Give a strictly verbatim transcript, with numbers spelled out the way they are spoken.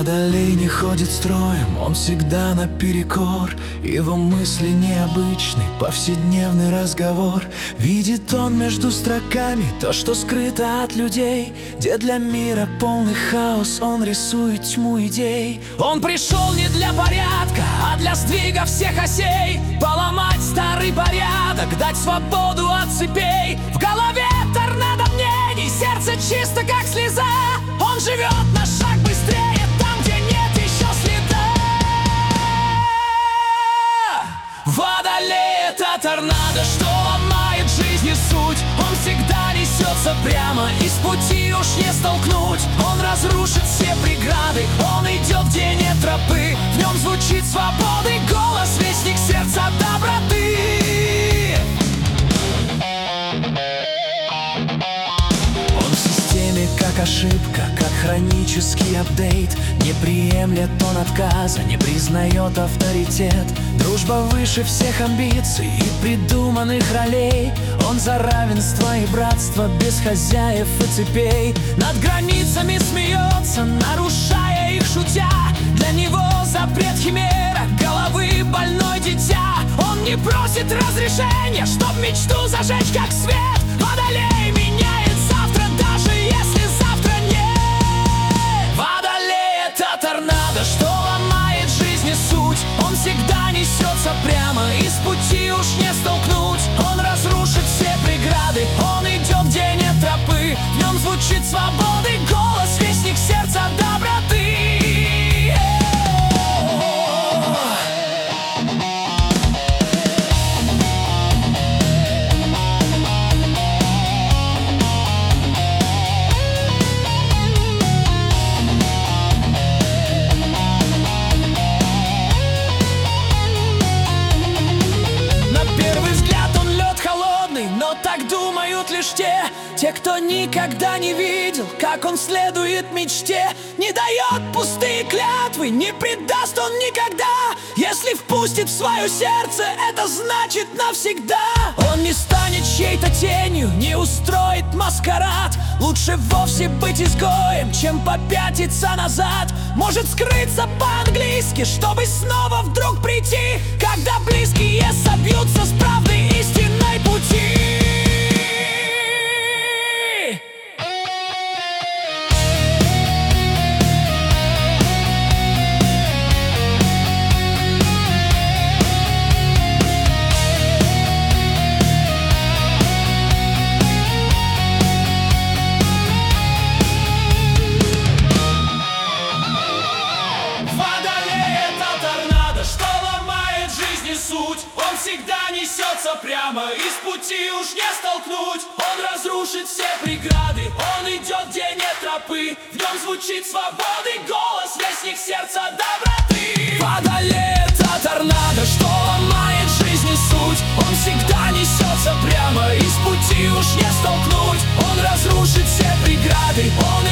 Водолей не ходит строем, он всегда наперекор. Его мысли необычный, повседневный разговор. Видит он между строками то, что скрыто от людей. Где для мира полный хаос, он рисует тьму идей. Он пришел не для порядка, а для сдвига всех осей. Поломать старый порядок, дать свободу от цепей. В голове торнадо мнений, сердце чисто как слеза. Он живет на шаг быстрее там, где нет еще следа. Водолей — это торнадо, что ломает жизни суть. Он всегда несется прямо, из пути уж не столкнуть. Он разрушит все преграды, он идет, где нет тропы. В нем звучит свободы голос, вестник сердца доброты. Он в системе как ошибка, как хронический апдейт. Не приемлет он отказа, не признает авторитет. Дружба выше всех амбиций и придуманных ролей. Он за равенство и братство, без хозяев и цепей. Над границами смеется, нарушая их шутя. Для него запрет химера, головы больной дитя. Он не просит разрешения, чтоб мечту зажечь как свет. Водолей меняет завтра, даже если завтра нет. Водолей — это торнадо, что ломает жизни суть. Он всегда несется прямо, из пути уж не столкнуть. Он разрушит все преграды, он идет, где нет тропы. В нем звучит свободы голос, вестник сердца доброты. Но так думают лишь те, те, кто никогда не видел, как он следует мечте. Не дает пустые клятвы, не предаст он никогда. Если впустит в свое сердце, это значит навсегда. Он не станет чьей-то тенью, не устроит маскарад. Лучше вовсе быть изгоем, чем попятиться назад. Может скрыться по-английски, чтобы снова вдруг прийти, когда близкие собьются с правды истинной пути. Он всегда несется прямо, из пути уж не столкнуть. Он разрушит все преграды, он идет, где нет тропы. В нем звучит свободы голос, вестник сердца доброты. Водолей — это торнадо, что ломает жизни суть. Он всегда несется прямо, из пути уж не столкнуть. Он разрушит все преграды, он